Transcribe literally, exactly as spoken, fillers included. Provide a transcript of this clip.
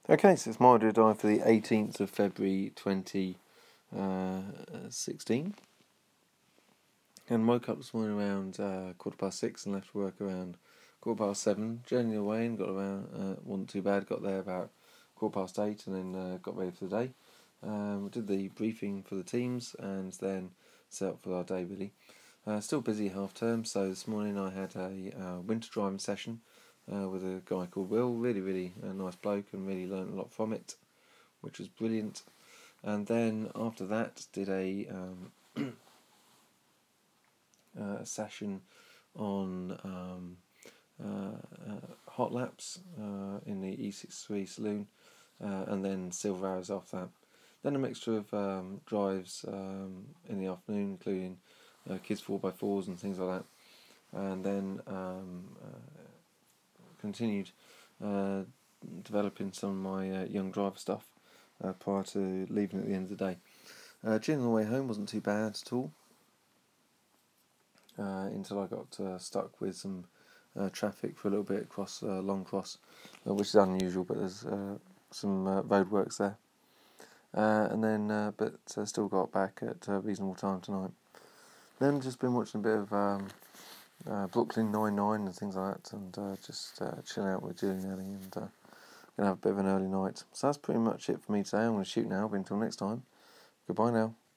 Okay, so it's my audio dive for the eighteenth of February twenty sixteen. And woke up this morning around uh, quarter past six and left work around quarter past seven. Journeyed away and got around, uh, wasn't too bad, got there about quarter past eight and then uh, got ready for the day. Um, we did the briefing for the teams and then set up for our day really. Uh, still busy half term, so this morning I had a uh, winter driving session uh, with a guy called Will, really, really uh, nice bloke, and really learnt a lot from it, which was brilliant. And then after that, did a um, uh, a session on um, uh, uh, hot laps uh, in the E sixty-three saloon, uh, and then silver arrows after that. Then a mixture of um, drives um, in the afternoon, including uh, kids four by fours and things like that. And then um, uh, continued uh, developing some of my uh, young driver stuff uh, prior to leaving at the end of the day. Uh, journey on the way home wasn't too bad at all, uh, until I got uh, stuck with some uh, traffic for a little bit across uh, Long Cross, uh, which is unusual, but there's uh, some uh, roadworks there. Uh, and then, uh, but uh, still got back at a reasonable time tonight. Then just been watching a bit of um, uh, Brooklyn Nine-Nine and things like that, and uh, just uh, chilling out with Julie and Ellie, and uh, gonna have a bit of an early night. So that's pretty much it for me today. I'm going to shoot now, but until next time, goodbye now.